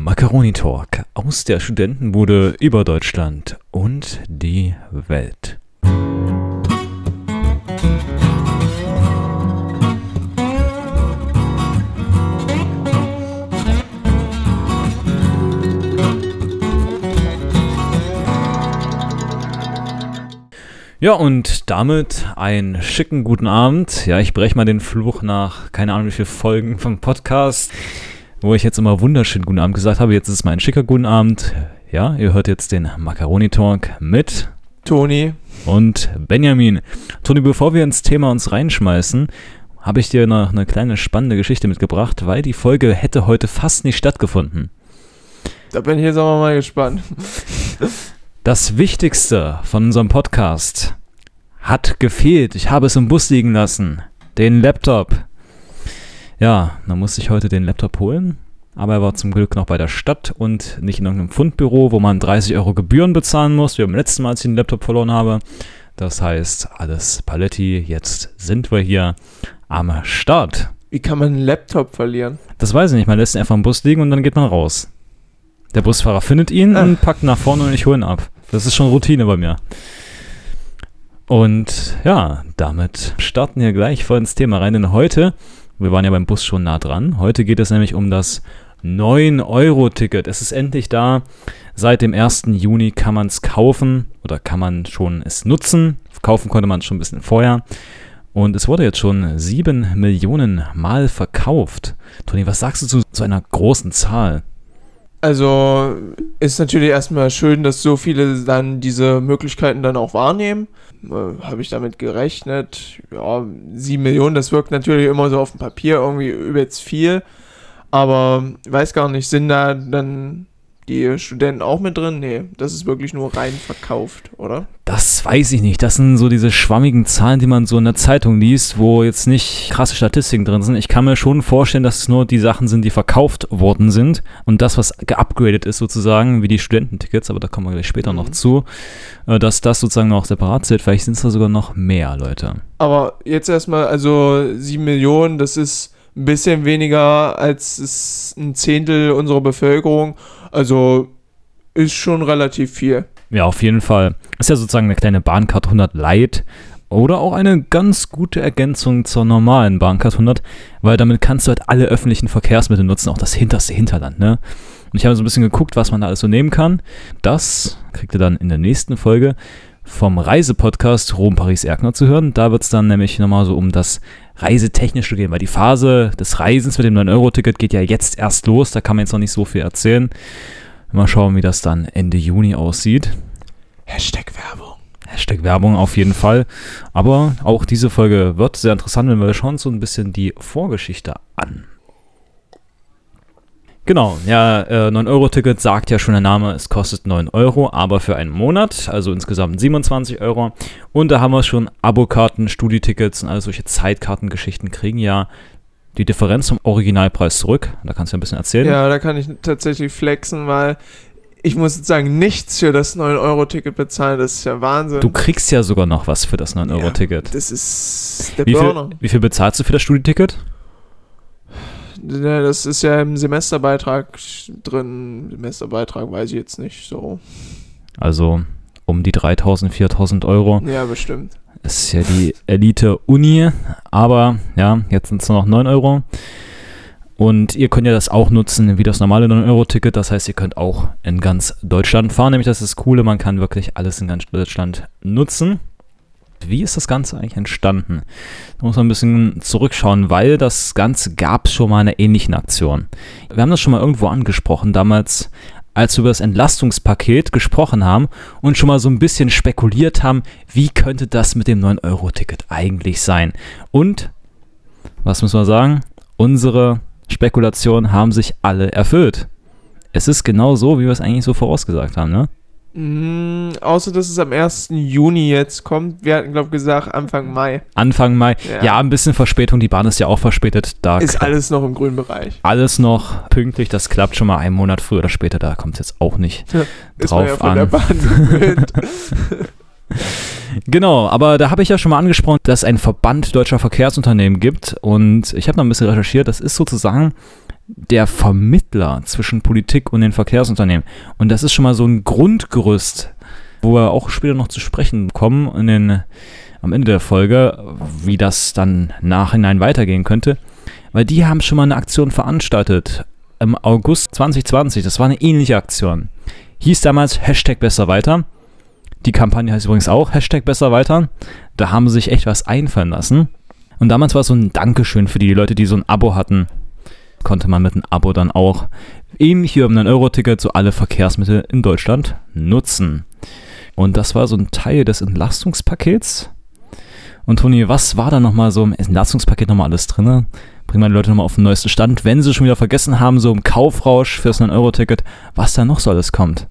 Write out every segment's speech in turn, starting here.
Macaroni Talk aus der Studentenbude über Deutschland und die Welt. Ja, und damit einen schicken guten Abend. Ja, ich breche mal den Fluch nach, keine Ahnung wie viele Folgen vom Podcast, wo ich jetzt immer wunderschönen guten Abend gesagt habe. Jetzt ist es mal ein schicker guten Abend. Ja, ihr hört jetzt den Macaroni Talk mit Toni und Benjamin. Toni, bevor wir ins Thema uns reinschmeißen, habe ich dir noch eine kleine spannende Geschichte mitgebracht, weil die Folge hätte heute fast nicht stattgefunden. Da bin ich jetzt aber mal gespannt. Das Wichtigste von unserem Podcast hat gefehlt. Ich habe es im Bus liegen lassen. Den Laptop. Ja, dann musste ich heute den Laptop holen. Aber er war zum Glück noch bei der Stadt und nicht in irgendeinem Fundbüro, wo man 30 € Gebühren bezahlen muss, wie beim letzten Mal, als ich den Laptop verloren habe. Das heißt, alles Paletti. Jetzt sind wir hier am Start. Wie kann man einen Laptop verlieren? Das weiß ich nicht. Man lässt ihn einfach im Bus liegen und dann geht man raus. Der Busfahrer findet ihn und packt nach vorne und ich hole ihn ab. Das ist schon Routine bei mir. Und ja, damit starten wir gleich voll ins Thema rein. Denn heute, wir waren ja beim Bus schon nah dran, heute geht es nämlich um das 9-Euro-Ticket. Es ist endlich da. Seit dem 1. Juni kann man es kaufen oder kann man schon es nutzen. Kaufen konnte man es schon ein bisschen vorher. Und es wurde jetzt schon 7 Millionen Mal verkauft. Toni, was sagst du zu so einer großen Zahl? Also ist natürlich erstmal schön, dass so viele dann diese Möglichkeiten dann auch wahrnehmen. Habe ich damit gerechnet. Ja, 7 Millionen, das wirkt natürlich immer so auf dem Papier irgendwie übelst viel. Aber ich weiß gar nicht, sind da dann die Studenten auch mit drin? Nee, das ist wirklich nur rein verkauft, oder? Das weiß ich nicht. Das sind so diese schwammigen Zahlen, die man so in der Zeitung liest, wo jetzt nicht krasse Statistiken drin sind. Ich kann mir schon vorstellen, dass es nur die Sachen sind, die verkauft worden sind und das, was geupgradet ist sozusagen, wie die Studententickets, aber da kommen wir gleich später noch zu, dass das sozusagen noch separat zählt. Vielleicht sind es da sogar noch mehr Leute. Aber jetzt erstmal, also 7 Millionen, das ist ein bisschen weniger als ein Zehntel unserer Bevölkerung. Also ist schon relativ viel. Ja, auf jeden Fall. Ist ja sozusagen eine kleine Bahncard 100 Lite oder auch eine ganz gute Ergänzung zur normalen Bahncard 100, weil damit kannst du halt alle öffentlichen Verkehrsmittel nutzen, auch das hinterste Hinterland, ne? Und ich habe so ein bisschen geguckt, was man da alles so nehmen kann. Das kriegt ihr dann in der nächsten Folge vom Reisepodcast Rom-Paris-Erkner zu hören. Da wird es dann nämlich nochmal so um das Reisetechnische gehen, weil die Phase des Reisens mit dem 9-Euro-Ticket geht ja jetzt erst los. Da kann man jetzt noch nicht so viel erzählen. Mal schauen, wie das dann Ende Juni aussieht. Hashtag Werbung. Hashtag Werbung auf jeden Fall. Aber auch diese Folge wird sehr interessant, wenn wir schauen uns so ein bisschen die Vorgeschichte an. Genau, ja, 9-Euro-Ticket sagt ja schon der Name, es kostet 9 €, aber für einen Monat, also insgesamt 27 €. Und da haben wir schon Abokarten, Studietickets und alle solche Zeitkartengeschichten kriegen ja die Differenz zum Originalpreis zurück. Da kannst du ein bisschen erzählen. Ja, da kann ich tatsächlich flexen, weil ich muss sozusagen nichts für das 9-Euro-Ticket bezahlen, das ist ja Wahnsinn. Du kriegst ja sogar noch was für das 9-Euro-Ticket. Ja, das ist der Burner. Wie viel bezahlst du für das Studieticket? Ja, das ist ja im Semesterbeitrag drin. Semesterbeitrag weiß ich jetzt nicht so. Also um die 3.000, 4.000 €. Ja, bestimmt. Das ist ja die Elite-Uni, aber ja, jetzt sind es nur noch 9 €. Und ihr könnt ja das auch nutzen wie das normale 9-Euro-Ticket. Das heißt, ihr könnt auch in ganz Deutschland fahren. Nämlich das ist das Coole, man kann wirklich alles in ganz Deutschland nutzen. Wie ist das Ganze eigentlich entstanden? Da muss man ein bisschen zurückschauen, weil das Ganze gab es schon mal in einer ähnlichen Aktion. Wir haben das schon mal irgendwo angesprochen, damals, als wir über das Entlastungspaket gesprochen haben und schon mal so ein bisschen spekuliert haben, wie könnte das mit dem 9-Euro-Ticket eigentlich sein? Und, was müssen wir sagen? Unsere Spekulationen haben sich alle erfüllt. Es ist genau so, wie wir es eigentlich so vorausgesagt haben, ne? Außer, dass es am 1. Juni jetzt kommt. Wir hatten, glaube ich, gesagt Anfang Mai. Anfang Mai. Ja, ein bisschen Verspätung. Die Bahn ist ja auch verspätet. Da ist alles noch im grünen Bereich. Alles noch pünktlich. Das klappt schon mal einen Monat früher oder später. Da kommt es jetzt auch nicht drauf an. Der Bahn gewöhnt. Genau, aber da habe ich ja schon mal angesprochen, dass es einen Verband deutscher Verkehrsunternehmen gibt. Und ich habe noch ein bisschen recherchiert. Das ist sozusagen der Vermittler zwischen Politik und den Verkehrsunternehmen. Und das ist schon mal so ein Grundgerüst, wo wir auch später noch zu sprechen kommen am Ende der Folge, wie das dann nachhinein weitergehen könnte. Weil die haben schon mal eine Aktion veranstaltet im August 2020. Das war eine ähnliche Aktion. Hieß damals #BesserWeiter. Die Kampagne heißt übrigens auch #BesserWeiter. Da haben sie sich echt was einfallen lassen. Und damals war es so ein Dankeschön für die Leute, die so ein Abo hatten. Konnte man mit einem Abo dann auch eben hier um ein 9-Euro-Ticket so alle Verkehrsmittel in Deutschland nutzen. Und das war so ein Teil des Entlastungspakets. Und Toni, was war da nochmal so im Entlastungspaket nochmal alles drin? Bringen wir die Leute nochmal auf den neuesten Stand, wenn sie schon wieder vergessen haben, so im Kaufrausch fürs 9-Euro-Ticket, was da noch so alles kommt.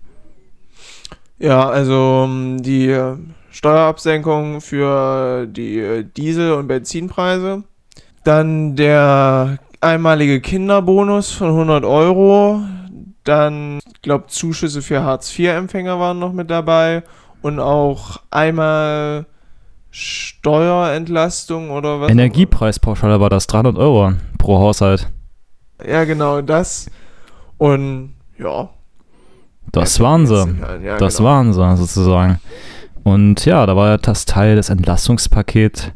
Ja, also die Steuerabsenkung für die Diesel- und Benzinpreise. Dann der einmalige Kinderbonus von 100 Euro. Dann, ich glaube, Zuschüsse für Hartz-IV-Empfänger waren noch mit dabei. Und auch einmal Steuerentlastung oder was? Energiepreispauschale war das, 300 Euro pro Haushalt. Ja, genau, das. Und ja. Das waren sie. Ja, das genau. waren sie sozusagen. Und ja, da war ja das Teil des Entlastungspakets,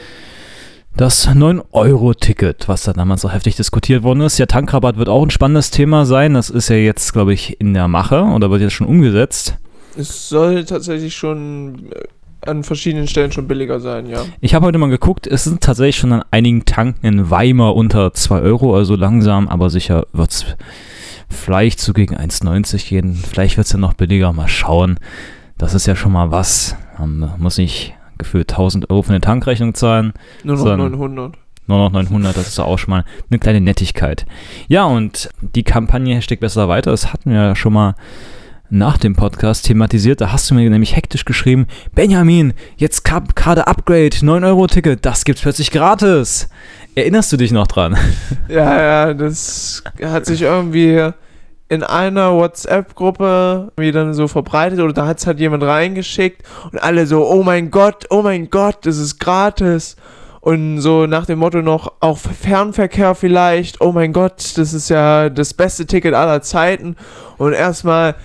das 9-Euro-Ticket, was da damals so heftig diskutiert worden ist. Ja, Tankrabatt wird auch ein spannendes Thema sein. Das ist ja jetzt, glaube ich, in der Mache oder wird jetzt schon umgesetzt. Es soll tatsächlich schon an verschiedenen Stellen schon billiger sein, ja. Ich habe heute mal geguckt, es sind tatsächlich schon an einigen Tanken in Weimar unter 2 Euro, also langsam, aber sicher wird es vielleicht so gegen 1,90 gehen. Vielleicht wird es ja noch billiger, mal schauen. Das ist ja schon mal was. Man muss nicht gefühlt 1.000 Euro für eine Tankrechnung zahlen. Nur noch 900. Nur noch 900, das ist ja auch schon mal eine kleine Nettigkeit. Ja, und die Kampagne #BesserWeiter, das hatten wir ja schon mal nach dem Podcast thematisiert. Da hast du mir nämlich hektisch geschrieben, Benjamin, jetzt gerade Upgrade, 9-Euro-Ticket, das gibt's plötzlich gratis. Erinnerst du dich noch dran? Ja, das hat sich irgendwie in einer WhatsApp-Gruppe wieder so verbreitet oder da hat es halt jemand reingeschickt und alle so, oh mein Gott, das ist gratis. Und so nach dem Motto noch, auch Fernverkehr vielleicht, oh mein Gott, das ist ja das beste Ticket aller Zeiten. Und erstmal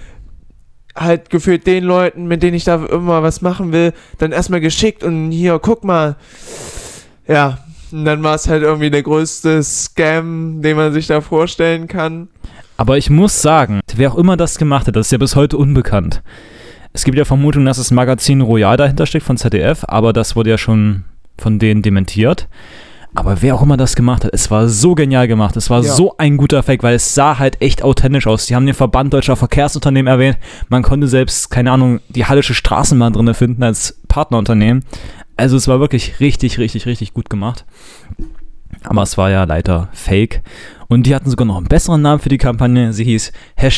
halt gefühlt den Leuten, mit denen ich da immer was machen will, dann erstmal geschickt und hier, guck mal. Ja, und dann war es halt irgendwie der größte Scam, den man sich da vorstellen kann. Aber ich muss sagen, wer auch immer das gemacht hat, das ist ja bis heute unbekannt. Es gibt ja Vermutungen, dass das Magazin Royal dahinter steckt von ZDF, aber das wurde ja schon von denen dementiert. Aber wer auch immer das gemacht hat, es war so genial gemacht, es war so ein guter Fake, weil es sah halt echt authentisch aus. Die haben den Verband Deutscher Verkehrsunternehmen erwähnt, man konnte selbst, keine Ahnung, die Hallische Straßenbahn drin finden als Partnerunternehmen. Also es war wirklich richtig, richtig, richtig gut gemacht. Aber es war ja leider Fake. Und die hatten sogar noch einen besseren Namen für die Kampagne. Sie hieß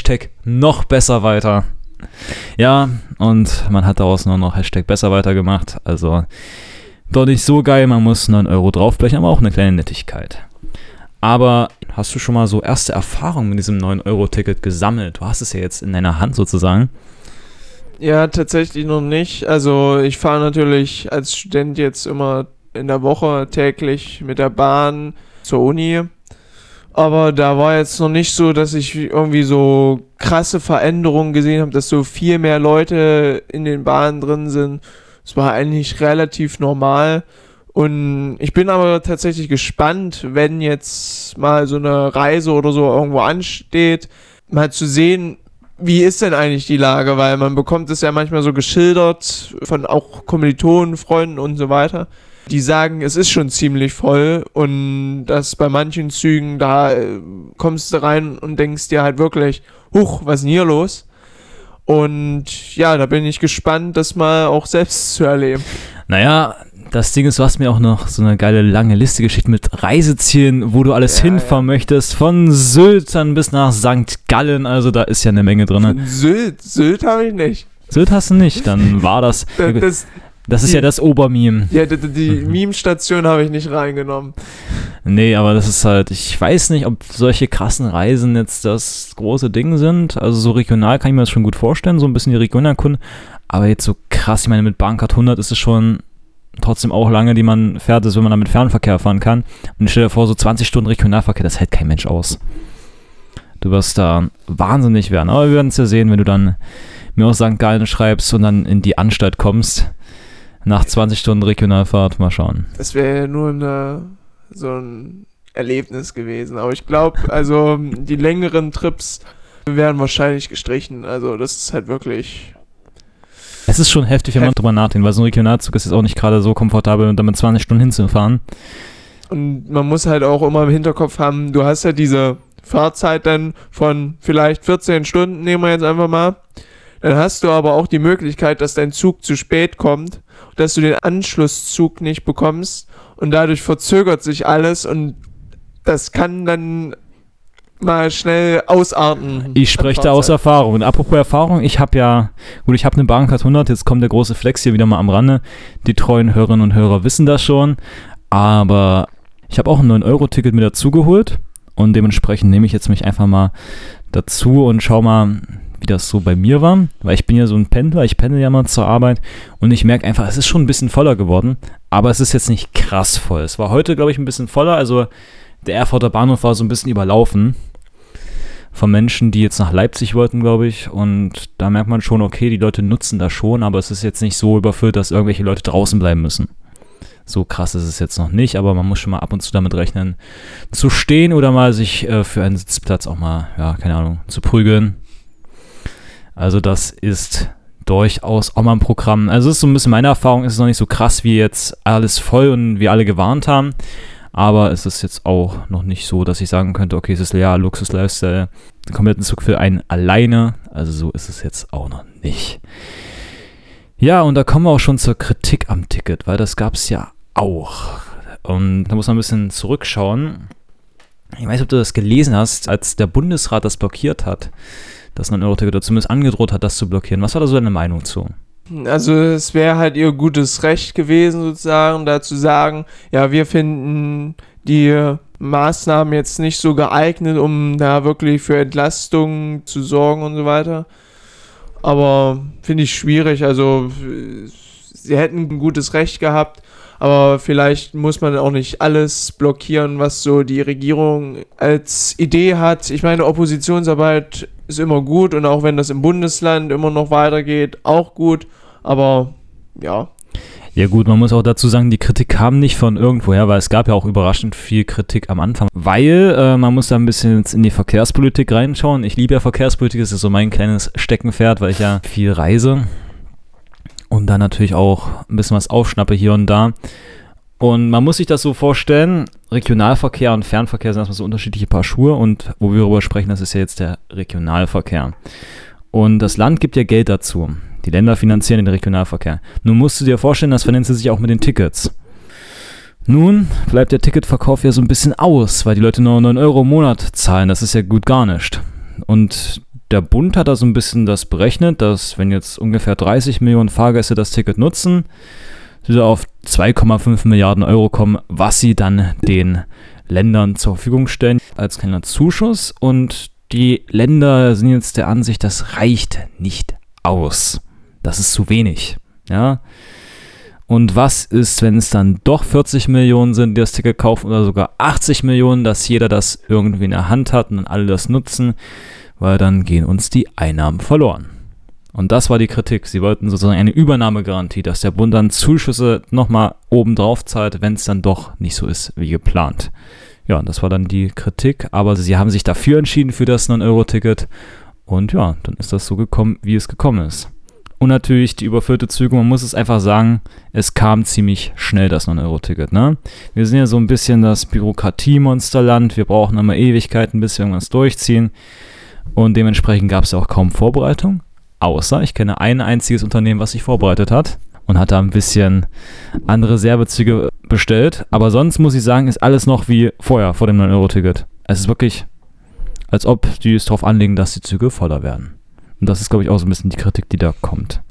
#BesserWeiter. Ja, und man hat daraus nur noch #BesserWeiter gemacht. Also doch nicht so geil, man muss 9 Euro draufblechen, aber auch eine kleine Nettigkeit. Aber hast du schon mal so erste Erfahrungen mit diesem 9-Euro-Ticket gesammelt? Du hast es ja jetzt in deiner Hand sozusagen. Ja, tatsächlich noch nicht. Also ich fahre natürlich als Student jetzt immer in der Woche täglich mit der Bahn zur Uni. Aber da war jetzt noch nicht so, dass ich irgendwie so krasse Veränderungen gesehen habe, dass so viel mehr Leute in den Bahnen drin sind. Es war eigentlich relativ normal. Und ich bin aber tatsächlich gespannt, wenn jetzt mal so eine Reise oder so irgendwo ansteht, mal zu sehen, wie ist denn eigentlich die Lage, weil man bekommt es ja manchmal so geschildert von auch Kommilitonen, Freunden und so weiter. Die sagen, es ist schon ziemlich voll und dass bei manchen Zügen, da kommst du rein und denkst dir halt wirklich, huch, was ist denn hier los? Und ja, da bin ich gespannt, das mal auch selbst zu erleben. Naja, das Ding ist, du hast mir auch noch so eine geile lange Liste geschickt mit Reisezielen, wo du alles hinfahren möchtest. Von Sylt dann bis nach St. Gallen, also da ist ja eine Menge drin. Sylt habe ich nicht. Sylt hast du nicht, dann war das... Das ist ja das Obermeme. Ja, die Meme-Station habe ich nicht reingenommen. Nee, aber das ist halt, ich weiß nicht, ob solche krassen Reisen jetzt das große Ding sind. Also so regional kann ich mir das schon gut vorstellen, so ein bisschen die Region erkunden. Aber jetzt so krass, ich meine, mit Bahncard 100 ist es schon trotzdem auch lange, die man fährt, ist, wenn man damit Fernverkehr fahren kann. Und ich stelle dir vor, so 20 Stunden Regionalverkehr, das hält kein Mensch aus. Du wirst da wahnsinnig werden. Aber wir werden es ja sehen, wenn du dann mir aus St. Gallen schreibst und dann in die Anstalt kommst. Nach 20 Stunden Regionalfahrt, mal schauen. Das wäre ja nur so ein Erlebnis gewesen. Aber ich glaube, also die längeren Trips werden wahrscheinlich gestrichen. Also das ist halt wirklich... Es ist schon heftig, wenn man drüber nachdenkt, weil so ein Regionalzug ist jetzt auch nicht gerade so komfortabel, damit 20 Stunden hinzufahren. Und man muss halt auch immer im Hinterkopf haben, du hast ja diese Fahrzeit dann von vielleicht 14 Stunden, nehmen wir jetzt einfach mal. Dann hast du aber auch die Möglichkeit, dass dein Zug zu spät kommt, dass du den Anschlusszug nicht bekommst und dadurch verzögert sich alles und das kann dann mal schnell ausarten. Ich spreche da aus Erfahrung. Und apropos Erfahrung, ich habe eine Bahncard 100, jetzt kommt der große Flex hier wieder mal am Rande. Die treuen Hörerinnen und Hörer wissen das schon, aber ich habe auch ein 9-Euro-Ticket mir dazu geholt und dementsprechend nehme ich jetzt mich einfach mal dazu und schau mal, wie das so bei mir war, weil ich bin ja so ein Pendler, ich pendel ja mal zur Arbeit und ich merke einfach, es ist schon ein bisschen voller geworden, aber es ist jetzt nicht krass voll. Es war heute, glaube ich, ein bisschen voller, also der Erfurter Bahnhof war so ein bisschen überlaufen von Menschen, die jetzt nach Leipzig wollten, glaube ich, und da merkt man schon, okay, die Leute nutzen das schon, aber es ist jetzt nicht so überfüllt, dass irgendwelche Leute draußen bleiben müssen. So krass ist es jetzt noch nicht, aber man muss schon mal ab und zu damit rechnen, zu stehen oder mal sich für einen Sitzplatz auch mal, ja, keine Ahnung, zu prügeln. Also das ist durchaus auch mal ein Programm. Also es ist so ein bisschen meine Erfahrung, ist es noch nicht so krass wie jetzt alles voll und wir alle gewarnt haben, aber es ist jetzt auch noch nicht so, dass ich sagen könnte, okay, es ist ja Luxus-Lifestyle, den kompletten Zug für einen alleine, also so ist es jetzt auch noch nicht. Ja, und da kommen wir auch schon zur Kritik am Ticket, weil das gab es ja auch. Und da muss man ein bisschen zurückschauen. Ich weiß nicht, ob du das gelesen hast, als der Bundesrat das blockiert hat, das 9-Euro-Ticket, oder zumindest angedroht hat, das zu blockieren. Was war da so deine Meinung zu? Also es wäre halt ihr gutes Recht gewesen, sozusagen, da zu sagen, ja, wir finden die Maßnahmen jetzt nicht so geeignet, um da wirklich für Entlastung zu sorgen und so weiter. Aber finde ich schwierig, also sie hätten ein gutes Recht gehabt, aber vielleicht muss man auch nicht alles blockieren, was so die Regierung als Idee hat. Ich meine, Oppositionsarbeit ist immer gut und auch wenn das im Bundesland immer noch weitergeht, auch gut, aber ja. Ja gut, man muss auch dazu sagen, die Kritik kam nicht von irgendwoher, weil es gab ja auch überraschend viel Kritik am Anfang. Weil man muss da ein bisschen in die Verkehrspolitik reinschauen. Ich liebe ja Verkehrspolitik, das ist so mein kleines Steckenpferd, weil ich ja viel reise und dann natürlich auch ein bisschen was aufschnappe hier und da. Und man muss sich das so vorstellen, Regionalverkehr und Fernverkehr sind erstmal so unterschiedliche Paar Schuhe und wo wir darüber sprechen, das ist ja jetzt der Regionalverkehr. Und das Land gibt ja Geld dazu. Die Länder finanzieren den Regionalverkehr. Nun musst du dir vorstellen, das finanziert sich auch mit den Tickets. Nun bleibt der Ticketverkauf ja so ein bisschen aus, weil die Leute nur 9 Euro im Monat zahlen. Das ist ja gut gar nicht. Und der Bund hat da so ein bisschen das berechnet, dass wenn jetzt ungefähr 30 Millionen Fahrgäste das Ticket nutzen, sie auf 2,5 Milliarden Euro kommen, was sie dann den Ländern zur Verfügung stellen als kleiner Zuschuss. Und die Länder sind jetzt der Ansicht, das reicht nicht aus. Das ist zu wenig. Ja. Und was ist, wenn es dann doch 40 Millionen sind, die das Ticket kaufen oder sogar 80 Millionen, dass jeder das irgendwie in der Hand hat und dann alle das nutzen, weil dann gehen uns die Einnahmen verloren. Und das war die Kritik. Sie wollten sozusagen eine Übernahmegarantie, dass der Bund dann Zuschüsse nochmal oben drauf zahlt, wenn es dann doch nicht so ist wie geplant. Ja, und das war dann die Kritik, aber sie haben sich dafür entschieden für das 9-Euro-Ticket und ja, dann ist das so gekommen, wie es gekommen ist. Und natürlich die überfüllte Züge, man muss es einfach sagen, es kam ziemlich schnell das 9-Euro-Ticket, ne? Wir sind ja so ein bisschen das Bürokratiemonsterland, wir brauchen immer Ewigkeiten, bis wir irgendwas durchziehen und dementsprechend gab es ja auch kaum Vorbereitung, außer ich kenne ein einziges Unternehmen, was sich vorbereitet hat und hat da ein bisschen andere Reservezüge bestellt, aber sonst muss ich sagen, ist alles noch wie vorher, vor dem 9-Euro-Ticket. Es ist wirklich, als ob die es darauf anlegen, dass die Züge voller werden. Und das ist, glaube ich, auch so ein bisschen die Kritik, die da kommt.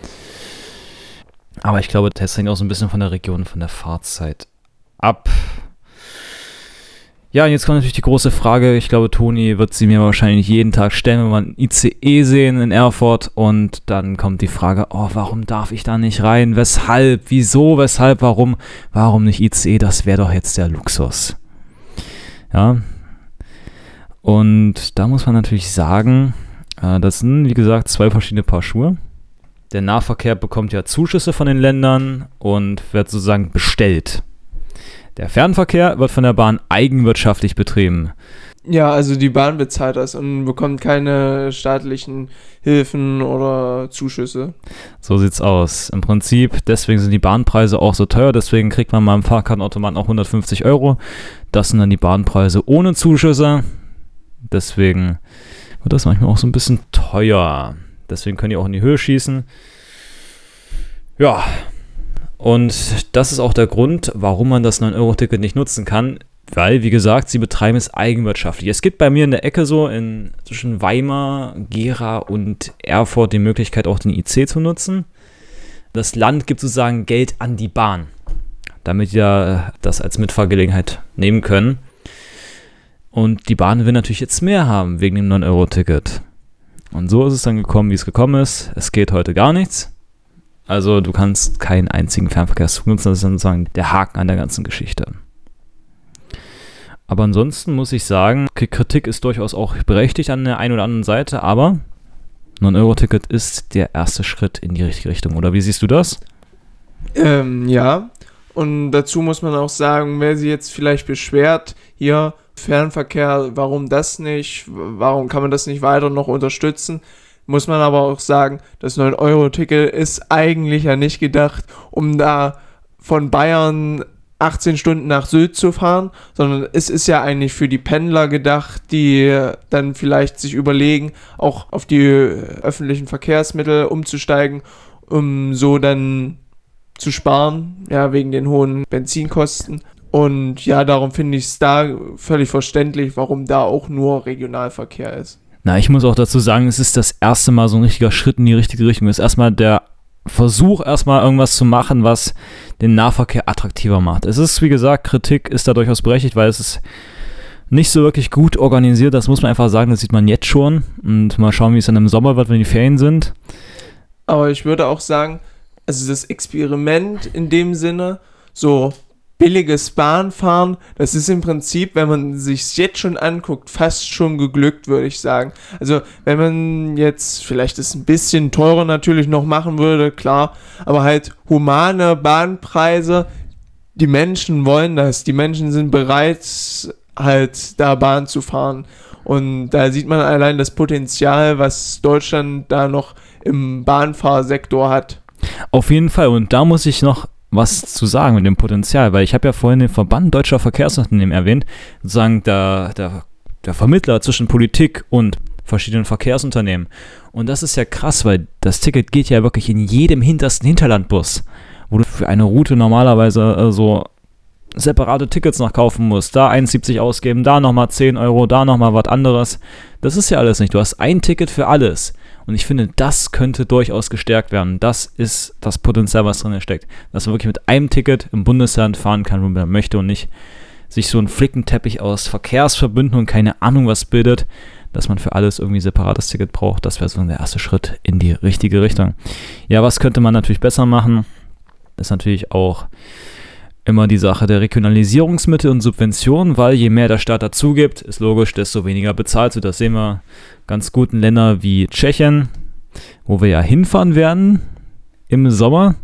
Aber ich glaube, das hängt auch so ein bisschen von der Region, von der Fahrzeit ab. Ja, und jetzt kommt natürlich die große Frage. Ich glaube, Toni wird sie mir wahrscheinlich jeden Tag stellen, wenn wir einen ICE sehen in Erfurt. Und dann kommt die Frage, oh, warum darf ich da nicht rein? Weshalb? Wieso? Weshalb? Warum? Warum nicht ICE? Das wäre doch jetzt der Luxus. Ja. Und da muss man natürlich sagen, das sind, wie gesagt, 2 verschiedene Paar Schuhe. Der Nahverkehr bekommt ja Zuschüsse von den Ländern und wird sozusagen bestellt. Der Fernverkehr wird von der Bahn eigenwirtschaftlich betrieben. Ja, also die Bahn bezahlt das und bekommt keine staatlichen Hilfen oder Zuschüsse. So sieht's aus. Im Prinzip, deswegen sind die Bahnpreise auch so teuer, deswegen kriegt man mal im Fahrkartenautomaten auch 150 Euro. Das sind dann die Bahnpreise ohne Zuschüsse. Deswegen wird das manchmal auch so ein bisschen teuer. Deswegen können die auch in die Höhe schießen. Ja, und das ist auch der Grund, warum man das 9-Euro-Ticket nicht nutzen kann. Weil, wie gesagt, sie betreiben es eigenwirtschaftlich. Es gibt bei mir in der Ecke so zwischen Weimar, Gera und Erfurt die Möglichkeit, auch den IC zu nutzen. Das Land gibt sozusagen Geld an die Bahn, damit wir das als Mitfahrgelegenheit nehmen können. Und die Bahn will natürlich jetzt mehr haben wegen dem 9-Euro-Ticket. Und so ist es dann gekommen, wie es gekommen ist. Es geht heute gar nichts. Also du kannst keinen einzigen Fernverkehrszug nutzen. Das ist dann sozusagen der Haken an der ganzen Geschichte. Aber ansonsten muss ich sagen, Kritik ist durchaus auch berechtigt an der einen oder anderen Seite, aber 9-Euro-Ticket ist der erste Schritt in die richtige Richtung. Oder wie siehst du das? Ja, und dazu muss man auch sagen, wer sich jetzt vielleicht beschwert, hier Fernverkehr, warum das nicht, warum kann man das nicht weiter noch unterstützen, muss man aber auch sagen, das 9-Euro-Ticket ist eigentlich ja nicht gedacht, um da von Bayern 18 Stunden nach Sylt zu fahren, sondern es ist ja eigentlich für die Pendler gedacht, die dann vielleicht sich überlegen, auch auf die öffentlichen Verkehrsmittel umzusteigen, um so dann zu sparen, ja, wegen den hohen Benzinkosten. Und ja, darum finde ich es da völlig verständlich, warum da auch nur Regionalverkehr ist. Na, ich muss auch dazu sagen, es ist das erste Mal so ein richtiger Schritt in die richtige Richtung. Es ist erstmal der Versuch, erstmal irgendwas zu machen, was den Nahverkehr attraktiver macht. Es ist, wie gesagt, Kritik ist da durchaus berechtigt, weil es ist nicht so wirklich gut organisiert. Das muss man einfach sagen, das sieht man jetzt schon. Und mal schauen, wie es dann im Sommer wird, wenn die Ferien sind. Aber ich würde auch sagen, also das Experiment in dem Sinne, so billiges Bahnfahren, das ist im Prinzip, wenn man sich jetzt schon anguckt, fast schon geglückt, würde ich sagen. Also wenn man jetzt vielleicht es ein bisschen teurer natürlich noch machen würde, klar, aber halt humane Bahnpreise, die Menschen wollen das, die Menschen sind bereit, halt da Bahn zu fahren. Und da sieht man allein das Potenzial, was Deutschland da noch im Bahnfahrsektor hat. Auf jeden Fall, und da muss ich noch was zu sagen mit dem Potenzial, weil ich habe ja vorhin den Verband Deutscher Verkehrsunternehmen erwähnt, sozusagen der Vermittler zwischen Politik und verschiedenen Verkehrsunternehmen. Und das ist ja krass, weil das Ticket geht ja wirklich in jedem hintersten Hinterlandbus, wo du für eine Route normalerweise so separate Tickets noch kaufen musst, da 1,70 ausgeben, da nochmal 10 Euro, da nochmal was anderes. Das ist ja alles nicht. Du hast ein Ticket für alles. Und ich finde, das könnte durchaus gestärkt werden. Das ist das Potenzial, was drin steckt. Dass man wirklich mit einem Ticket im Bundesland fahren kann, wo man möchte und nicht sich so ein Flickenteppich aus Verkehrsverbünden und keine Ahnung was bildet, dass man für alles irgendwie separates Ticket braucht. Das wäre so der erste Schritt in die richtige Richtung. Ja, was könnte man natürlich besser machen? Das ist natürlich auch immer die Sache der Regionalisierungsmittel und Subventionen, weil je mehr der Staat dazu gibt, ist logisch, desto weniger bezahlt wird. Das sehen wir ganz gut in Ländern wie Tschechien, wo wir ja hinfahren werden im Sommer.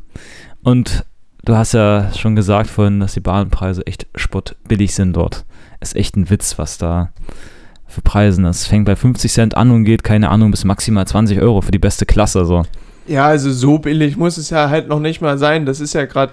Und du hast ja schon gesagt vorhin, dass die Bahnpreise echt spottbillig sind dort. Ist echt ein Witz, was da für Preise. Das fängt bei 50 Cent an und geht, keine Ahnung, bis maximal 20 Euro für die beste Klasse. So. Ja, also so billig muss es ja halt noch nicht mal sein. Das ist ja gerade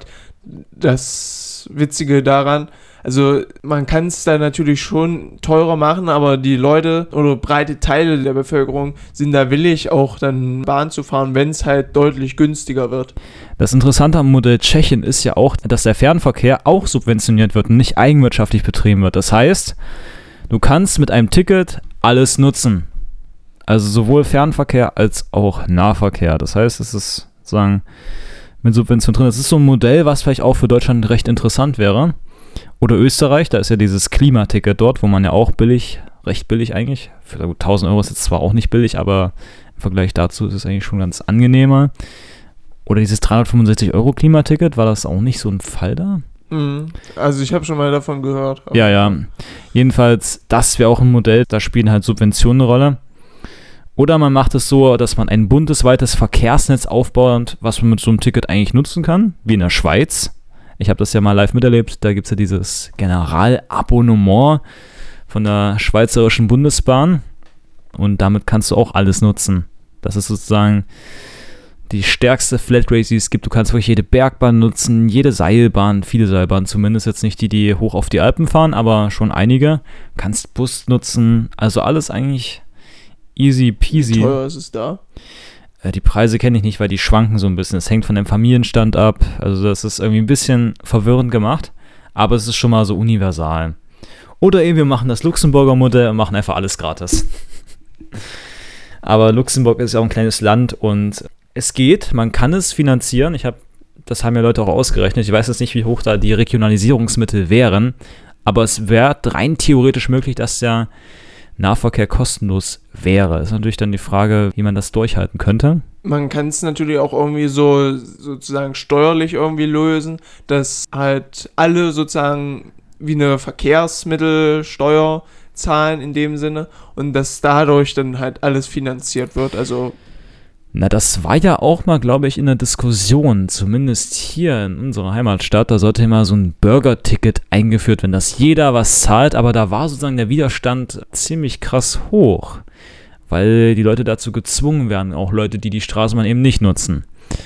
das Witzige daran. Also man kann es da natürlich schon teurer machen, aber die Leute oder breite Teile der Bevölkerung sind da willig, auch dann Bahn zu fahren, wenn es halt deutlich günstiger wird. Das Interessante am Modell Tschechien ist ja auch, dass der Fernverkehr auch subventioniert wird und nicht eigenwirtschaftlich betrieben wird. Das heißt, du kannst mit einem Ticket alles nutzen. Also sowohl Fernverkehr als auch Nahverkehr. Das heißt, es ist sozusagen mit Subvention drin. Das ist so ein Modell, was vielleicht auch für Deutschland recht interessant wäre. Oder Österreich, da ist ja dieses Klimaticket dort, wo man ja auch recht billig eigentlich, für 1.000 Euro ist jetzt zwar auch nicht billig, aber im Vergleich dazu ist es eigentlich schon ganz angenehmer. Oder dieses 365 Euro Klimaticket, war das auch nicht so ein Fall da? Also ich habe schon mal davon gehört. Ja. Jedenfalls, das wäre auch ein Modell, da spielen halt Subventionen eine Rolle. Oder man macht es so, dass man ein bundesweites Verkehrsnetz aufbaut, was man mit so einem Ticket eigentlich nutzen kann, wie in der Schweiz. Ich habe das ja mal live miterlebt, da gibt es ja dieses Generalabonnement von der Schweizerischen Bundesbahn und damit kannst du auch alles nutzen. Das ist sozusagen die stärkste Flatrate, die es gibt. Du kannst wirklich jede Bergbahn nutzen, jede Seilbahn, viele Seilbahnen zumindest, jetzt nicht die, die hoch auf die Alpen fahren, aber schon einige. Du kannst Bus nutzen, also alles eigentlich easy peasy. Wie teuer ist es da? Die Preise kenne ich nicht, weil die schwanken so ein bisschen. Es hängt von dem Familienstand ab. Also das ist irgendwie ein bisschen verwirrend gemacht, aber es ist schon mal so universal. Oder eben wir machen das Luxemburger Modell und machen einfach alles gratis. Aber Luxemburg ist ja auch ein kleines Land und es geht, man kann es finanzieren. Das haben ja Leute auch ausgerechnet. Ich weiß jetzt nicht, wie hoch da die Regionalisierungsmittel wären, aber es wäre rein theoretisch möglich, dass der Nahverkehr kostenlos wäre. Ist natürlich dann die Frage, wie man das durchhalten könnte. Man kann es natürlich auch irgendwie so sozusagen steuerlich irgendwie lösen, dass halt alle sozusagen wie eine Verkehrsmittelsteuer zahlen in dem Sinne und dass dadurch dann halt alles finanziert wird. Also na, das war ja auch mal, glaube ich, in der Diskussion, zumindest hier in unserer Heimatstadt, da sollte immer so ein Burger-Ticket eingeführt werden, dass jeder was zahlt, aber da war sozusagen der Widerstand ziemlich krass hoch, weil die Leute dazu gezwungen werden, auch Leute, die die Straßenbahn eben nicht nutzen.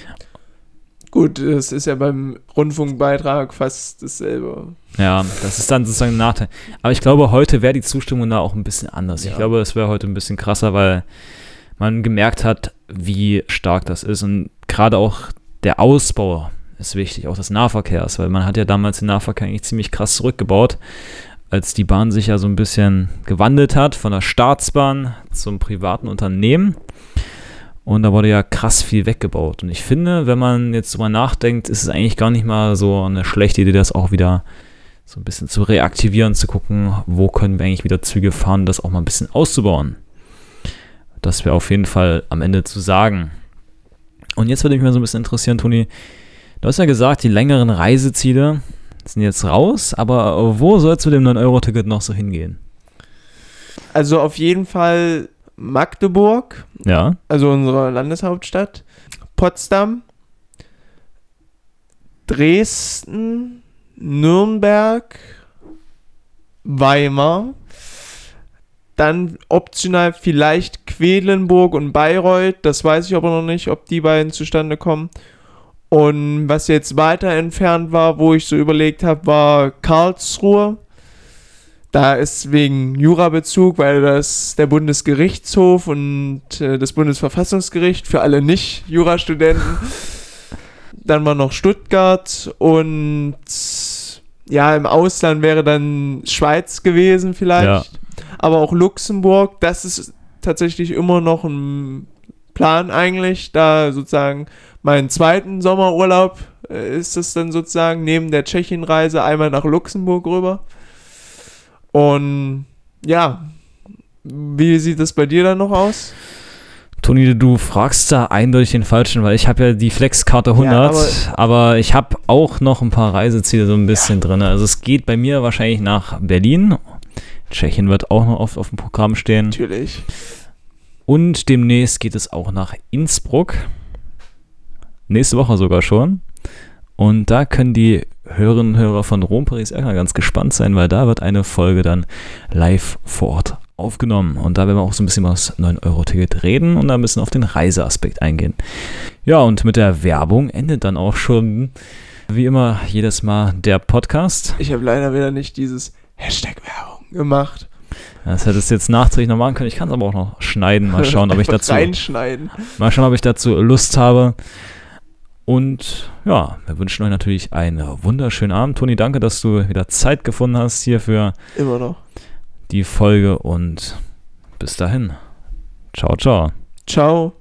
gut, das ist ja beim Rundfunkbeitrag fast dasselbe. Ja, das ist dann sozusagen ein Nachteil. Aber ich glaube, heute wäre die Zustimmung da auch ein bisschen anders. Ja. Ich glaube, es wäre heute ein bisschen krasser, weil man gemerkt hat, wie stark das ist. Und gerade auch der Ausbau ist wichtig, auch des Nahverkehrs, weil man hat ja damals den Nahverkehr eigentlich ziemlich krass zurückgebaut, als die Bahn sich ja so ein bisschen gewandelt hat von der Staatsbahn zum privaten Unternehmen. Und da wurde ja krass viel weggebaut. Und ich finde, wenn man jetzt drüber nachdenkt, ist es eigentlich gar nicht mal so eine schlechte Idee, das auch wieder so ein bisschen zu reaktivieren, zu gucken, wo können wir eigentlich wieder Züge fahren, das auch mal ein bisschen auszubauen. Das wäre auf jeden Fall am Ende zu sagen. Und jetzt würde mich mal so ein bisschen interessieren, Toni, du hast ja gesagt, die längeren Reiseziele sind jetzt raus, aber wo soll es mit dem 9-Euro-Ticket noch so hingehen? Also auf jeden Fall Magdeburg, Ja. also unsere Landeshauptstadt, Potsdam, Dresden, Nürnberg, Weimar, dann optional vielleicht Quedlinburg und Bayreuth, das weiß ich aber noch nicht, ob die beiden zustande kommen. Und was jetzt weiter entfernt war, wo ich so überlegt habe, war Karlsruhe. Da ist wegen Jurabezug, weil das der Bundesgerichtshof und das Bundesverfassungsgericht für alle Nicht-Jurastudenten. Dann war noch Stuttgart und ja, im Ausland wäre dann Schweiz gewesen vielleicht. Ja. Aber auch Luxemburg, das ist tatsächlich immer noch ein Plan eigentlich, da sozusagen meinen zweiten Sommerurlaub ist es dann sozusagen neben der Tschechienreise einmal nach Luxemburg rüber. Und ja, wie sieht das bei dir dann noch aus? Toni, du fragst da eindeutig den Falschen, weil ich habe ja die Flexkarte 100, Ja, aber ich habe auch noch ein paar Reiseziele so ein bisschen drin. Also es geht bei mir wahrscheinlich nach Berlin. Tschechien wird auch noch oft auf dem Programm stehen. Natürlich. Und demnächst geht es auch nach Innsbruck. Nächste Woche sogar schon. Und da können die Hörerinnen und Hörer von Rom, Paris, Erkner ganz gespannt sein, weil da wird eine Folge dann live vor Ort aufgenommen. Und da werden wir auch so ein bisschen über das 9-Euro-Ticket reden und da ein bisschen auf den Reiseaspekt eingehen. Ja, und mit der Werbung endet dann auch schon, wie immer, jedes Mal der Podcast. Ich habe leider wieder nicht dieses Hashtag-Werbung gemacht. Das hättest du jetzt nachträglich noch machen können. Ich kann es aber auch noch schneiden. Mal schauen, ob ich dazu reinschneiden. Mal schauen, ob ich dazu Lust habe. Und ja, wir wünschen euch natürlich einen wunderschönen Abend. Toni, danke, dass du wieder Zeit gefunden hast hier für Immer noch. die Folge und bis dahin. Ciao, ciao. Ciao.